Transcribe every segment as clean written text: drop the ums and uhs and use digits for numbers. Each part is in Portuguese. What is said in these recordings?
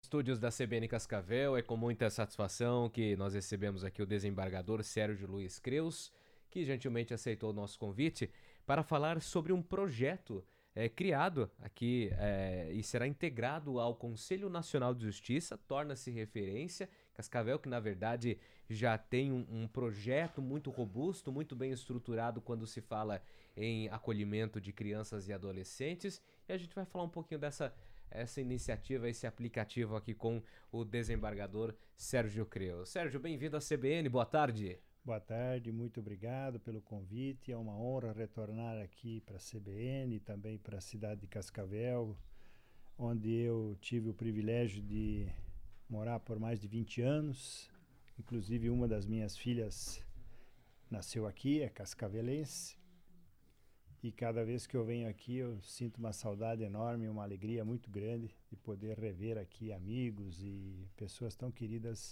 Estúdios da CBN Cascavel, é com muita satisfação que nós recebemos aqui o desembargador Sérgio Luiz Creus, que gentilmente aceitou o nosso convite para falar sobre um projeto criado aqui e será integrado ao Conselho Nacional de Justiça, torna-se referência. Cascavel, que na verdade já tem um projeto muito robusto, muito bem estruturado quando se fala em acolhimento de crianças e adolescentes, e a gente vai falar um pouquinho essa iniciativa, esse aplicativo aqui com o desembargador Sérgio Creus. Sérgio, bem-vindo à CBN, boa tarde. Boa tarde, muito obrigado pelo convite. É uma honra retornar aqui para a CBN e também para a cidade de Cascavel, onde eu tive o privilégio de morar por mais de 20 anos. Inclusive, uma das minhas filhas nasceu aqui, é cascavelense. E cada vez que eu venho aqui, eu sinto uma saudade enorme, uma alegria muito grande de poder rever aqui amigos e pessoas tão queridas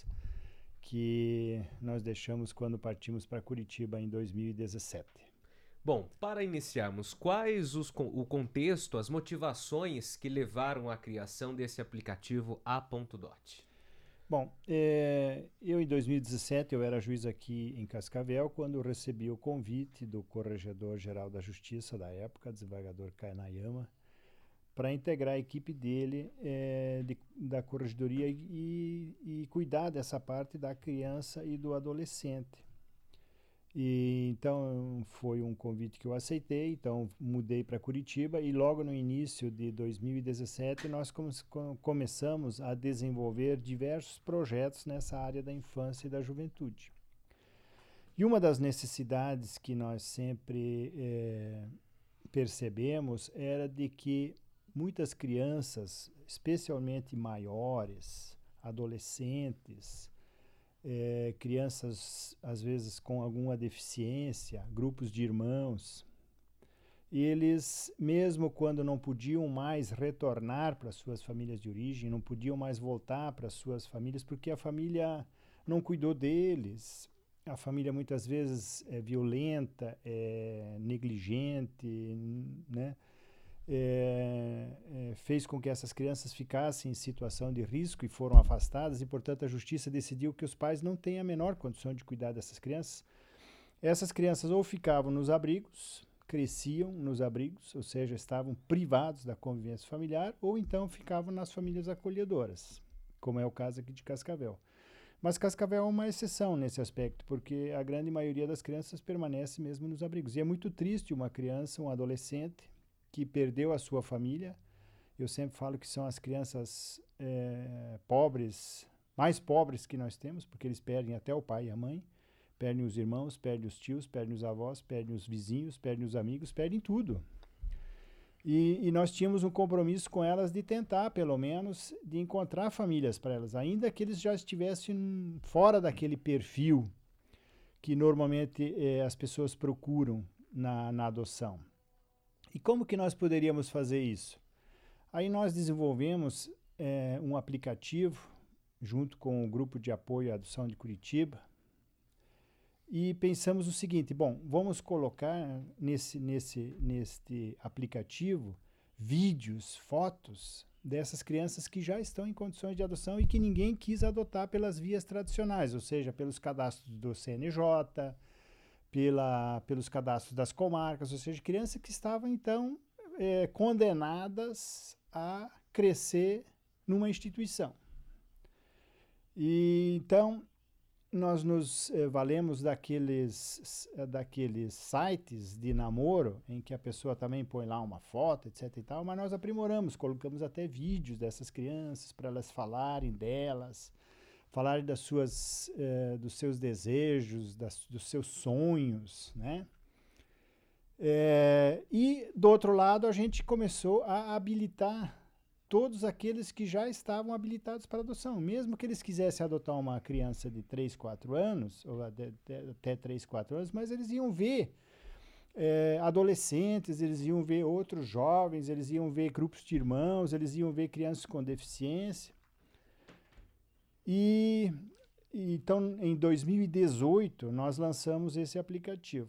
que nós deixamos quando partimos para Curitiba em 2017. Bom, para iniciarmos, o contexto, as motivações que levaram à criação desse aplicativo A.Dot? Bom, eu em 2017 eu era juiz aqui em Cascavel quando recebi o convite do Corregedor-Geral da Justiça da época, desembargador Kainayama, para integrar a equipe dele da corregedoria e cuidar dessa parte da criança e do adolescente. E então foi um convite que eu aceitei, então mudei para Curitiba e logo no início de 2017 nós começamos a desenvolver diversos projetos nessa área da infância e da juventude. E uma das necessidades que nós sempre percebemos era de que muitas crianças, especialmente maiores, adolescentes, crianças às vezes com alguma deficiência, grupos de irmãos, eles, mesmo quando não podiam mais retornar para suas famílias de origem, não podiam mais voltar para suas famílias porque a família não cuidou deles, a família muitas vezes é violenta, é negligente, né? Fez com que essas crianças ficassem em situação de risco e foram afastadas e, portanto, a justiça decidiu que os pais não têm a menor condição de cuidar dessas crianças. Essas crianças ou ficavam nos abrigos, cresciam nos abrigos, ou seja, estavam privados da convivência familiar, ou então ficavam nas famílias acolhedoras, como é o caso aqui de Cascavel. Mas Cascavel é uma exceção nesse aspecto, porque a grande maioria das crianças permanece mesmo nos abrigos. E é muito triste uma criança, um adolescente, que perdeu a sua família. Eu sempre falo que são as crianças pobres, mais pobres que nós temos, porque eles perdem até o pai e a mãe, perdem os irmãos, perdem os tios, perdem os avós, perdem os vizinhos, perdem os amigos, perdem tudo. E nós tínhamos um compromisso com elas de tentar, pelo menos, de encontrar famílias para elas, ainda que eles já estivessem fora daquele perfil que normalmente as pessoas procuram na adoção. E como que nós poderíamos fazer isso? Aí nós desenvolvemos um aplicativo junto com o Grupo de Apoio à Adoção de Curitiba e pensamos o seguinte, bom, vamos colocar neste aplicativo vídeos, fotos dessas crianças que já estão em condições de adoção e que ninguém quis adotar pelas vias tradicionais, ou seja, pelos cadastros do CNJ, pelos cadastros das comarcas, ou seja, crianças que estavam, então, condenadas a crescer numa instituição. E, então, nós nos valemos daqueles sites de namoro, em que a pessoa também põe lá uma foto, etc. e tal, mas nós aprimoramos, colocamos até vídeos dessas crianças para elas falarem delas, falar dos seus desejos, dos seus sonhos, né? E, do outro lado, a gente começou a habilitar todos aqueles que já estavam habilitados para adoção. Mesmo que eles quisessem adotar uma criança de 3, 4 anos, ou até 3, 4 anos, mas eles iam ver adolescentes, eles iam ver outros jovens, eles iam ver grupos de irmãos, eles iam ver crianças com deficiência. Então, em 2018, nós lançamos esse aplicativo.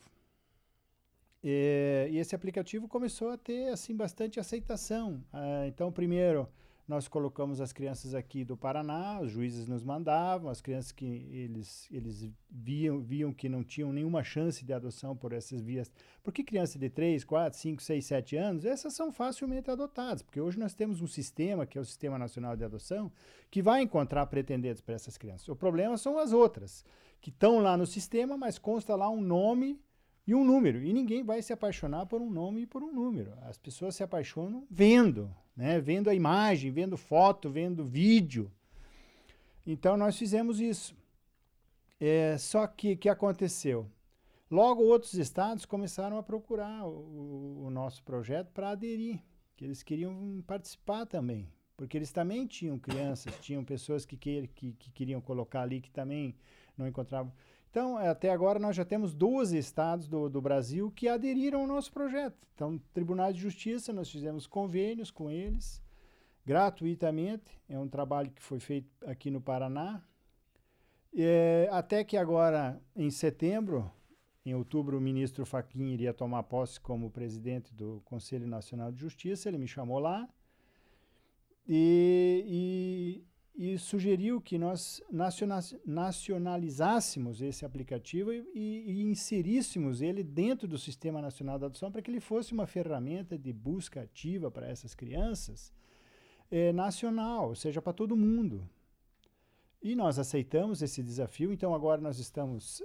E esse aplicativo começou a ter assim, bastante aceitação. Então, primeiro, Nós colocamos as crianças aqui do Paraná, os juízes nos mandavam, as crianças que eles viam que não tinham nenhuma chance de adoção por essas vias. Porque crianças de 3, 4, 5, 6, 7 anos, essas são facilmente adotadas, porque hoje nós temos um sistema, que é o Sistema Nacional de Adoção, que vai encontrar pretendentes para essas crianças. O problema são as outras, que estão lá no sistema, mas consta lá um nome e um número, e ninguém vai se apaixonar por um nome e por um número. As pessoas se apaixonam vendo, né? Vendo a imagem, vendo foto, vendo vídeo. Então, nós fizemos isso. Só que o que aconteceu? Logo, outros estados começaram a procurar o nosso projeto para aderir, que eles queriam participar também, porque eles também tinham crianças, tinham pessoas que queriam colocar ali, que também não encontravam. Então, até agora, nós já temos 12 estados do Brasil que aderiram ao nosso projeto. Então, Tribunal de Justiça, nós fizemos convênios com eles, gratuitamente. É um trabalho que foi feito aqui no Paraná. Até que agora, em setembro, em outubro, o ministro Fachin iria tomar posse como presidente do Conselho Nacional de Justiça. Ele me chamou lá e sugeriu que nós nacionalizássemos esse aplicativo e inseríssemos ele dentro do Sistema Nacional da Adoção para que ele fosse uma ferramenta de busca ativa para essas crianças nacional, ou seja, para todo mundo. E nós aceitamos esse desafio, então agora nós estamos,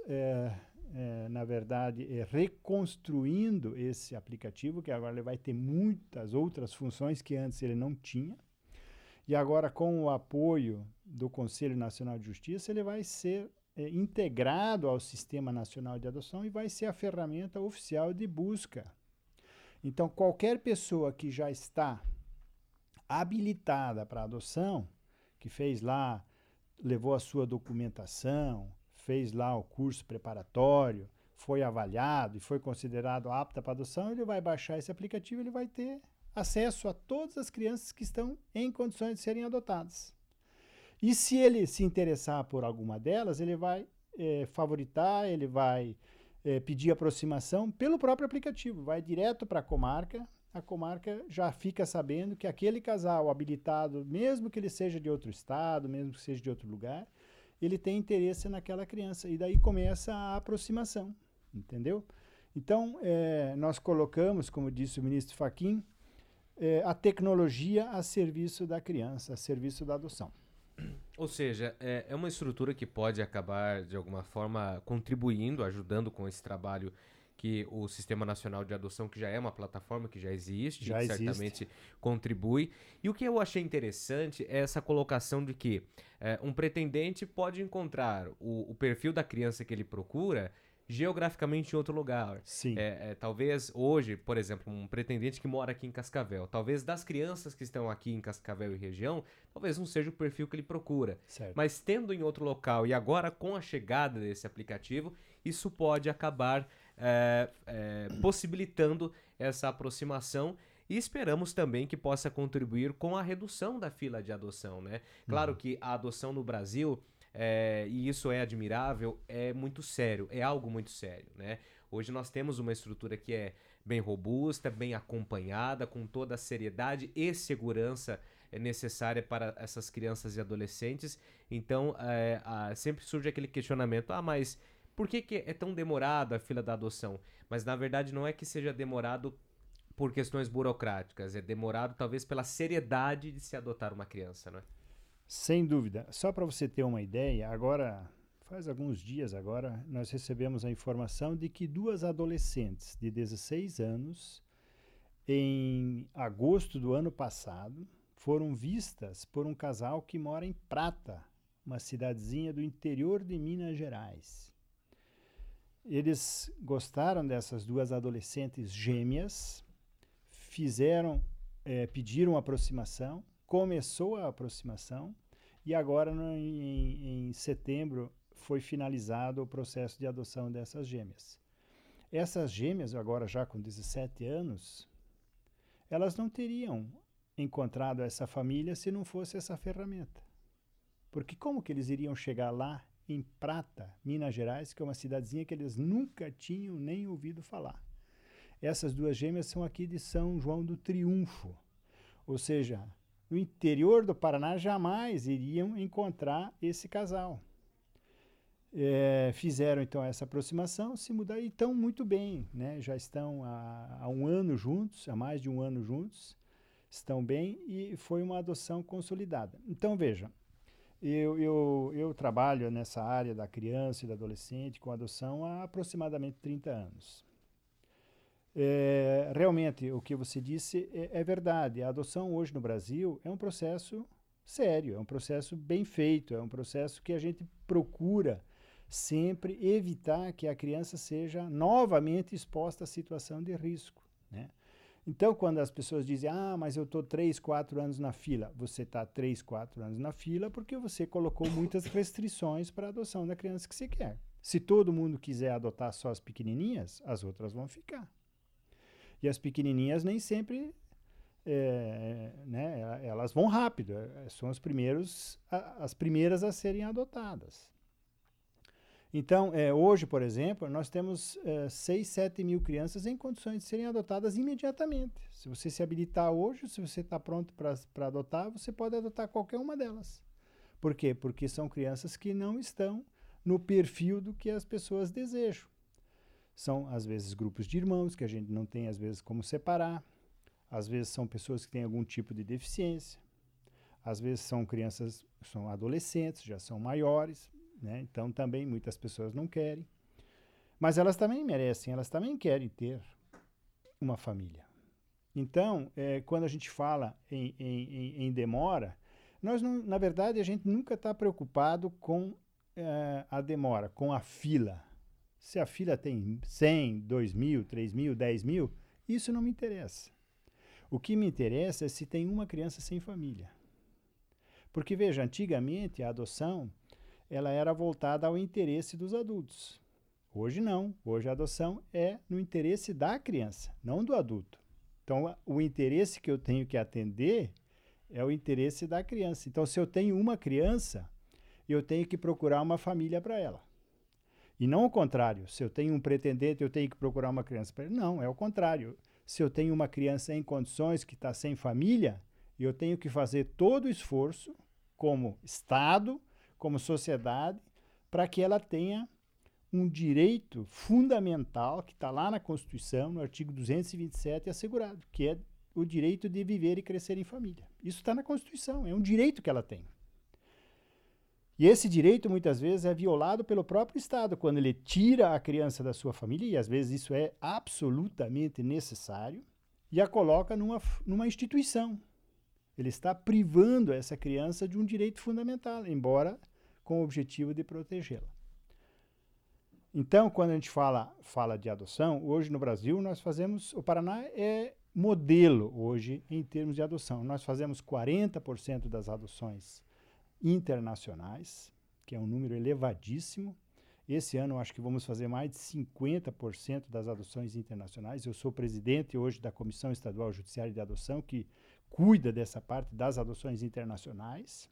na verdade, reconstruindo esse aplicativo, que agora ele vai ter muitas outras funções que antes ele não tinha. E agora, com o apoio do Conselho Nacional de Justiça, ele vai ser integrado ao Sistema Nacional de Adoção e vai ser a ferramenta oficial de busca. Então, qualquer pessoa que já está habilitada para adoção, que fez lá, levou a sua documentação, fez lá o curso preparatório, foi avaliado e foi considerado apta para adoção, ele vai baixar esse aplicativo, ele vai ter acesso a todas as crianças que estão em condições de serem adotadas. E se ele se interessar por alguma delas, ele vai favoritar, ele vai pedir aproximação pelo próprio aplicativo, vai direto para a comarca já fica sabendo que aquele casal habilitado, mesmo que ele seja de outro estado, mesmo que seja de outro lugar, ele tem interesse naquela criança, e daí começa a aproximação, entendeu? Então, nós colocamos, como disse o ministro Fachin, a tecnologia a serviço da criança, a serviço da adoção. Ou seja, é uma estrutura que pode acabar, de alguma forma, contribuindo, ajudando com esse trabalho que o Sistema Nacional de Adoção, que já é uma plataforma que já existe, certamente contribui. E o que eu achei interessante é essa colocação de que um pretendente pode encontrar o perfil da criança que ele procura geograficamente em outro lugar. Sim. Talvez hoje, por exemplo, um pretendente que mora aqui em Cascavel, talvez das crianças que estão aqui em Cascavel e região, talvez não seja o perfil que ele procura. Certo. Mas tendo em outro local e agora com a chegada desse aplicativo, isso pode acabar possibilitando essa aproximação, e esperamos também que possa contribuir com a redução da fila de adoção, né? Claro que a adoção no Brasil, e isso é admirável, é muito sério, é algo muito sério, né? Hoje nós temos uma estrutura que é bem robusta, bem acompanhada, com toda a seriedade e segurança necessária para essas crianças e adolescentes. Então, sempre surge aquele questionamento, mas por que é tão demorado a fila da adoção? Mas, na verdade, não é que seja demorado por questões burocráticas, é demorado talvez pela seriedade de se adotar uma criança, não é? Sem dúvida. Só para você ter uma ideia, agora, faz alguns dias agora, nós recebemos a informação de que 2 adolescentes de 16 anos, em agosto do ano passado, foram vistas por um casal que mora em Prata, uma cidadezinha do interior de Minas Gerais. Eles gostaram dessas 2 adolescentes gêmeas, pediram aproximação, começou a aproximação, e agora, em setembro, foi finalizado o processo de adoção dessas gêmeas. Essas gêmeas, agora já com 17 anos, elas não teriam encontrado essa família se não fosse essa ferramenta. Porque como que eles iriam chegar lá em Prata, Minas Gerais, que é uma cidadezinha que eles nunca tinham nem ouvido falar? Essas 2 gêmeas são aqui de São João do Triunfo, ou seja, no interior do Paraná jamais iriam encontrar esse casal. Fizeram então essa aproximação, se mudaram e estão muito bem, né? Já estão há um ano juntos, há mais de um ano juntos, estão bem e foi uma adoção consolidada. Então veja, eu trabalho nessa área da criança e do adolescente com adoção há aproximadamente 30 anos. Realmente, o que você disse é verdade. A adoção hoje no Brasil é um processo sério, é um processo bem feito, é um processo que a gente procura sempre evitar que a criança seja novamente exposta à situação de risco, né? Então, quando as pessoas dizem, mas eu estou 3, 4 anos na fila, você está 3, 4 anos na fila porque você colocou muitas restrições para a adoção da criança que você quer. Se todo mundo quiser adotar só as pequenininhas, as outras vão ficar. E as pequenininhas nem sempre, né, elas vão rápido, são as primeiras a serem adotadas. Então, hoje, por exemplo, nós temos 6, 7 mil crianças em condições de serem adotadas imediatamente. Se você se habilitar hoje, se você está pronto para adotar, você pode adotar qualquer uma delas. Por quê? Porque são crianças que não estão no perfil do que as pessoas desejam. São, às vezes, grupos de irmãos que a gente não tem, às vezes, como separar. Às vezes, são pessoas que têm algum tipo de deficiência. Às vezes, são crianças, são adolescentes, já são maiores, né? Então, também, muitas pessoas não querem. Mas elas também merecem, elas também querem ter uma família. Então, quando a gente fala em demora, nós não, na verdade, a gente nunca está preocupado com a demora, com a fila. Se a fila tem 100, 2 mil, 3 mil, 10 mil, isso não me interessa. O que me interessa é se tem uma criança sem família. Porque, veja, antigamente a adoção ela era voltada ao interesse dos adultos. Hoje não. Hoje a adoção é no interesse da criança, não do adulto. Então, o interesse que eu tenho que atender é o interesse da criança. Então, se eu tenho uma criança, eu tenho que procurar uma família para ela. E não o contrário. Se eu tenho um pretendente, eu tenho que procurar uma criança para ele. Não, é o contrário. Se eu tenho uma criança em condições que está sem família, eu tenho que fazer todo o esforço como Estado, como sociedade, para que ela tenha um direito fundamental que está lá na Constituição, no artigo 227, assegurado, que é o direito de viver e crescer em família. Isso está na Constituição, é um direito que ela tem. E esse direito, muitas vezes, é violado pelo próprio Estado, quando ele tira a criança da sua família, e às vezes isso é absolutamente necessário, e a coloca numa instituição. Ele está privando essa criança de um direito fundamental, embora com o objetivo de protegê-la. Então, quando a gente fala de adoção, hoje no Brasil o Paraná é modelo hoje em termos de adoção. Nós fazemos 40% das adoções internacionais, que é um número elevadíssimo. Esse ano, eu acho que vamos fazer mais de 50% das adoções internacionais. Eu sou presidente hoje da Comissão Estadual Judiciária de Adoção, que cuida dessa parte das adoções internacionais.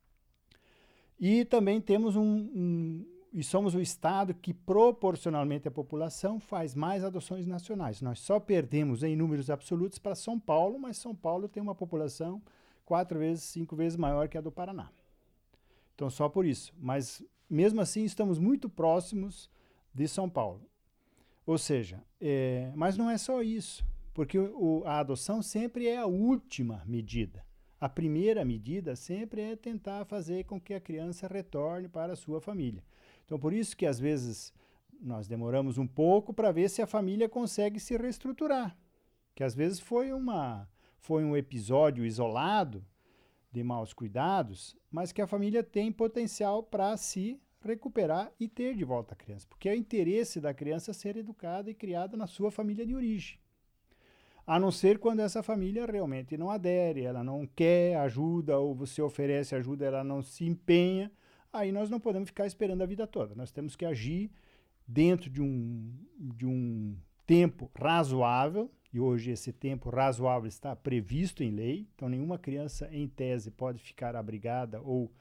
E também temos e somos o estado que, proporcionalmente à população, faz mais adoções nacionais. Nós só perdemos em números absolutos para São Paulo, mas São Paulo tem uma população 4 vezes, 5 vezes maior que a do Paraná. Então, só por isso. Mas, mesmo assim, estamos muito próximos de São Paulo. Ou seja, mas não é só isso, porque a adoção sempre é a última medida. A primeira medida sempre é tentar fazer com que a criança retorne para a sua família. Então, por isso que, às vezes, nós demoramos um pouco para ver se a família consegue se reestruturar. Que, às vezes, foi um episódio isolado de maus cuidados, mas que a família tem potencial para se recuperar e ter de volta a criança. Porque é o interesse da criança ser educada e criada na sua família de origem. A não ser quando essa família realmente não adere, ela não quer ajuda, ou você oferece ajuda, ela não se empenha, aí nós não podemos ficar esperando a vida toda. Nós temos que agir dentro de um tempo razoável, e hoje esse tempo razoável está previsto em lei, então nenhuma criança, em tese, pode ficar abrigada ou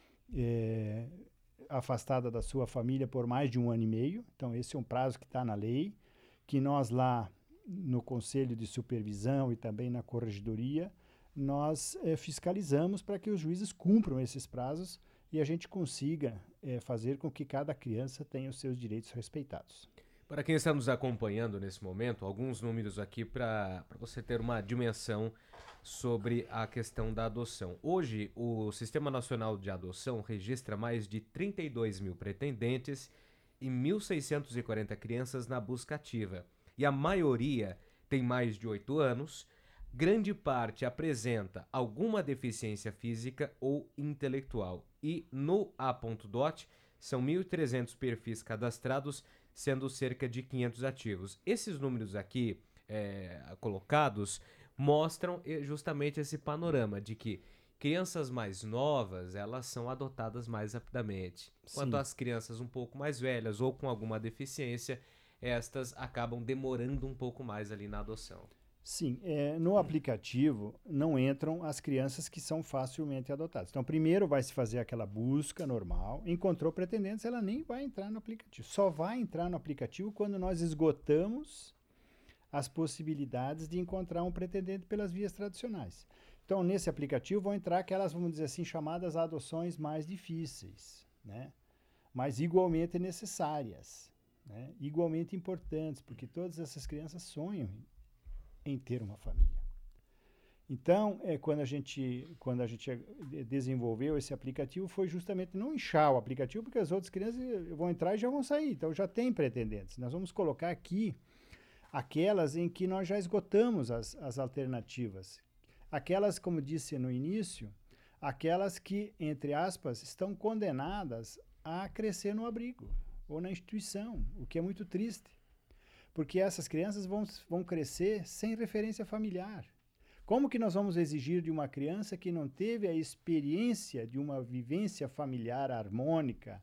afastada da sua família por mais de 1 ano e meio. Então esse é um prazo que está na lei, que nós lá no Conselho de Supervisão e também na Corregedoria, nós fiscalizamos para que os juízes cumpram esses prazos e a gente consiga fazer com que cada criança tenha os seus direitos respeitados. Para quem está nos acompanhando nesse momento, alguns números aqui para você ter uma dimensão sobre a questão da adoção. Hoje, o Sistema Nacional de Adoção registra mais de 32 mil pretendentes e 1.640 crianças na busca ativa. E a maioria tem mais de 8 anos, grande parte apresenta alguma deficiência física ou intelectual. E no A.DOT são 1.300 perfis cadastrados, sendo cerca de 500 ativos. Esses números aqui colocados mostram justamente esse panorama de que crianças mais novas, elas são adotadas mais rapidamente. Quanto às crianças um pouco mais velhas ou com alguma deficiência, estas acabam demorando um pouco mais ali na adoção. Sim, no aplicativo não entram as crianças que são facilmente adotadas. Então, primeiro vai se fazer aquela busca normal, encontrou pretendentes, ela nem vai entrar no aplicativo. Só vai entrar no aplicativo quando nós esgotamos as possibilidades de encontrar um pretendente pelas vias tradicionais. Então, nesse aplicativo vão entrar aquelas, vamos dizer assim, chamadas adoções mais difíceis, né? Mas igualmente necessárias, né? Igualmente importantes, porque todas essas crianças sonham em ter uma família. Então, quando a gente desenvolveu esse aplicativo, foi justamente não inchar o aplicativo, porque as outras crianças vão entrar e já vão sair. Então, já tem pretendentes. Nós vamos colocar aqui aquelas em que nós já esgotamos as alternativas. Aquelas, como disse no início, aquelas que, entre aspas, estão condenadas a crescer no abrigo ou na instituição, o que é muito triste. Porque essas crianças vão crescer sem referência familiar. Como que nós vamos exigir de uma criança que não teve a experiência de uma vivência familiar harmônica,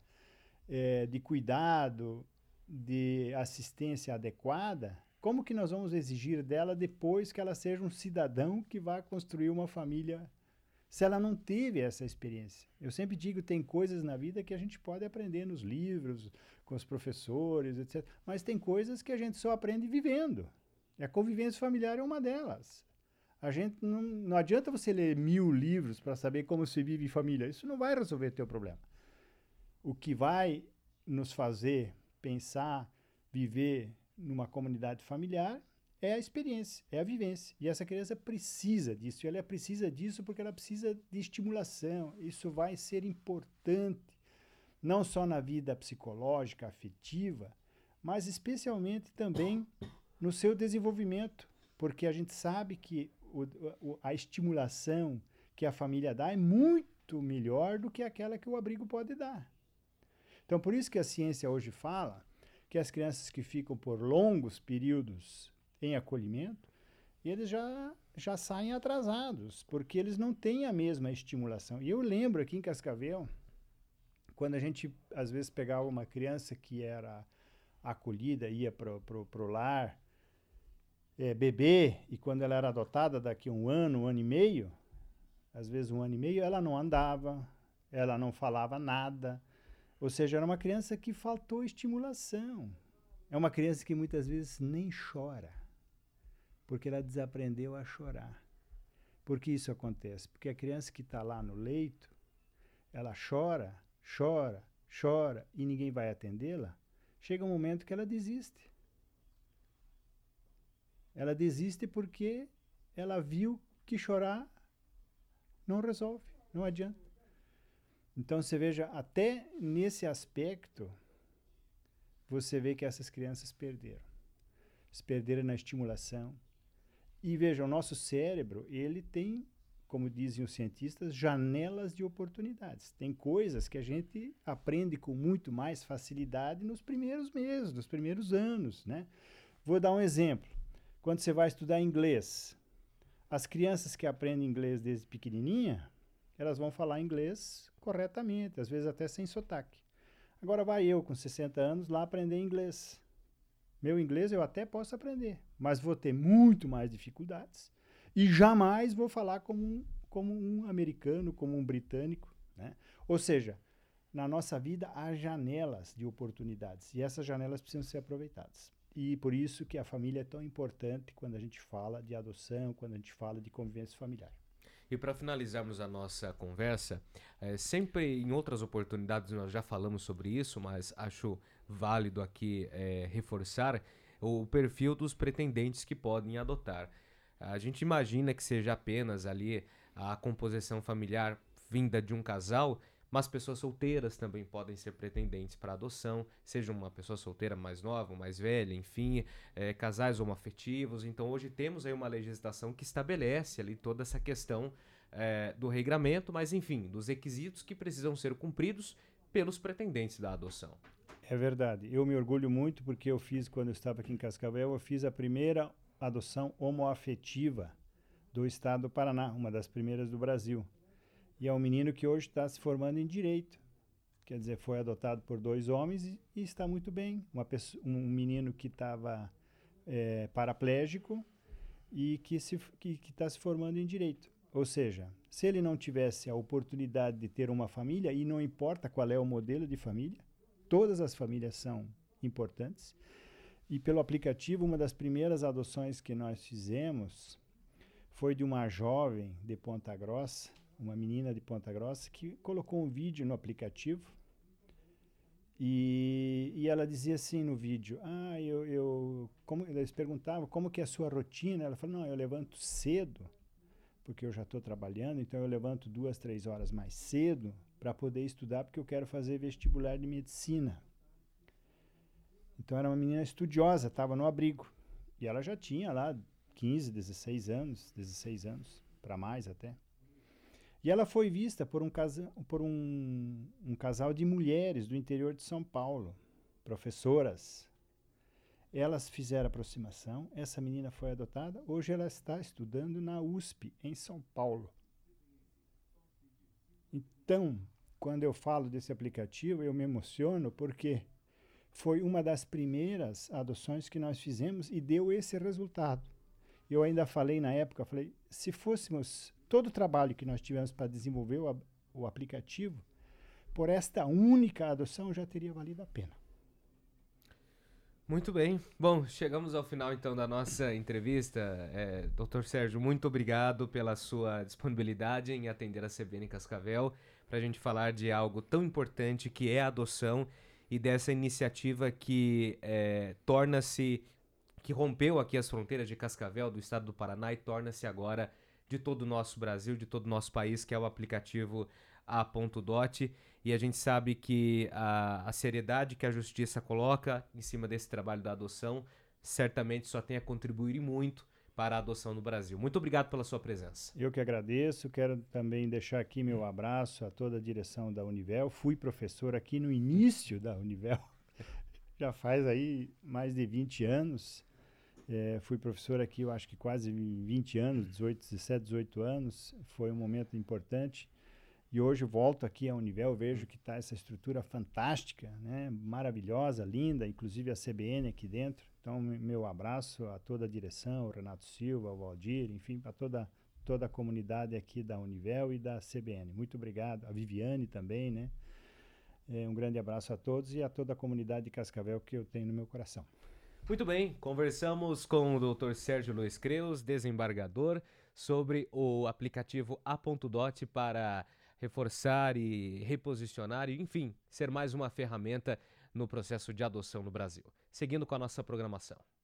de cuidado, de assistência adequada, como que nós vamos exigir dela depois que ela seja um cidadão que vai construir uma família, se ela não teve essa experiência? Eu sempre digo, tem coisas na vida que a gente pode aprender nos livros, com os professores, etc. Mas tem coisas que a gente só aprende vivendo. E a convivência familiar é uma delas. A gente não adianta você ler 1000 livros para saber como se vive em família. Isso não vai resolver teu problema. O que vai nos fazer pensar, viver numa comunidade familiar é a experiência, é a vivência. E essa criança precisa disso. E ela precisa disso porque ela precisa de estimulação. Isso vai ser importante, não só na vida psicológica, afetiva, mas especialmente também no seu desenvolvimento, porque a gente sabe que a estimulação que a família dá é muito melhor do que aquela que o abrigo pode dar. Então, por isso que a ciência hoje fala que as crianças que ficam por longos períodos em acolhimento, eles já saem atrasados, porque eles não têm a mesma estimulação. E eu lembro aqui em Cascavel, quando a gente, às vezes, pegava uma criança que era acolhida, ia pro lar, bebê, e quando ela era adotada, daqui um ano e meio, às vezes 1 ano e meio, ela não andava, ela não falava nada. Ou seja, era uma criança que faltou estimulação. É uma criança que muitas vezes nem chora, porque ela desaprendeu a chorar. Por que isso acontece? Porque a criança que está lá no leito, ela chora, e ninguém vai atendê-la, chega um momento que ela desiste. Ela desiste porque ela viu que chorar não resolve, não adianta. Então, você veja, até nesse aspecto, você vê que essas crianças perderam. Eles perderam na estimulação. E veja, o nosso cérebro, ele tem, como dizem os cientistas, janelas de oportunidades. Tem coisas que a gente aprende com muito mais facilidade nos primeiros meses, nos primeiros anos, né? Vou dar um exemplo. Quando você vai estudar inglês, as crianças que aprendem inglês desde pequenininha, elas vão falar inglês corretamente, às vezes até sem sotaque. Agora vai eu, com 60 anos, lá aprender inglês. Meu inglês eu até posso aprender, mas vou ter muito mais dificuldades e jamais vou falar como um americano, como um britânico, né? Ou seja, na nossa vida há janelas de oportunidades e essas janelas precisam ser aproveitadas. E por isso que a família é tão importante quando a gente fala de adoção, quando a gente fala de convivência familiar. E para finalizarmos a nossa conversa, sempre em outras oportunidades nós já falamos sobre isso, mas acho válido aqui reforçar o perfil dos pretendentes que podem adotar. A gente imagina que seja apenas ali a composição familiar vinda de um casal, mas pessoas solteiras também podem ser pretendentes para adoção, seja uma pessoa solteira mais nova, mais velha, enfim, casais homoafetivos. Então hoje temos aí uma legislação que estabelece ali toda essa questão do regramento, mas enfim, dos requisitos que precisam ser cumpridos pelos pretendentes da adoção. É verdade. Eu me orgulho muito porque eu fiz, quando eu estava aqui em Cascavel, eu fiz a primeira adoção homoafetiva do estado do Paraná, uma das primeiras do Brasil. E é um menino que hoje está se formando em Direito. Quer dizer, foi adotado por 2 homens e está muito bem. Um menino que estava paraplégico e que está se formando em Direito. Ou seja, se ele não tivesse a oportunidade de ter uma família, e não importa qual é o modelo de família, todas as famílias são importantes. E pelo aplicativo, uma das primeiras adoções que nós fizemos foi de uma jovem de Ponta Grossa, uma menina de Ponta Grossa, que colocou um vídeo no aplicativo e ela dizia assim no vídeo, eles perguntavam como que é a sua rotina. Ela falou, não, eu levanto cedo, porque eu já estou trabalhando, então eu levanto 2, 3 horas mais cedo para poder estudar, porque eu quero fazer vestibular de medicina. Então era uma menina estudiosa, estava no abrigo. E ela já tinha lá 15, 16 anos, para mais até. E ela foi vista por um casal de mulheres do interior de São Paulo, professoras. Elas fizeram aproximação, essa menina foi adotada, hoje ela está estudando na USP, em São Paulo. Então, quando eu falo desse aplicativo, eu me emociono porque foi uma das primeiras adoções que nós fizemos e deu esse resultado. Eu ainda falei na época, se fôssemos todo o trabalho que nós tivemos para desenvolver o aplicativo, por esta única adoção já teria valido a pena. Muito bem. Bom, chegamos ao final então da nossa entrevista. Dr. Sérgio, muito obrigado pela sua disponibilidade em atender a CBN Cascavel para a gente falar de algo tão importante que é a adoção e dessa iniciativa que que rompeu aqui as fronteiras de Cascavel, do estado do Paraná, e torna-se agora de todo o nosso Brasil, de todo o nosso país, que é o aplicativo A.Dot. E a gente sabe que a seriedade que a justiça coloca em cima desse trabalho da adoção certamente só tem a contribuir muito para a adoção no Brasil. Muito obrigado pela sua presença. Eu que agradeço. Quero também deixar aqui meu abraço a toda a direção da Univel. Fui professor aqui no início da Univel, já faz aí mais de 20 anos. Fui professor aqui, eu acho que quase 20 anos, 17, 18 anos. Foi um momento importante. E hoje volto aqui à Univel, vejo que está essa estrutura fantástica, né? Maravilhosa, linda, inclusive a CBN aqui dentro. Então, meu abraço a toda a direção, o Renato Silva, o Valdir, enfim, para toda a comunidade aqui da Univel e da CBN. Muito obrigado. A Viviane também, né? Um grande abraço a todos e a toda a comunidade de Cascavel que eu tenho no meu coração. Muito bem, conversamos com o Dr. Sérgio Luiz Creus, desembargador, sobre o aplicativo A.Dot para reforçar e reposicionar e, enfim, ser mais uma ferramenta no processo de adoção no Brasil. Seguindo com a nossa programação.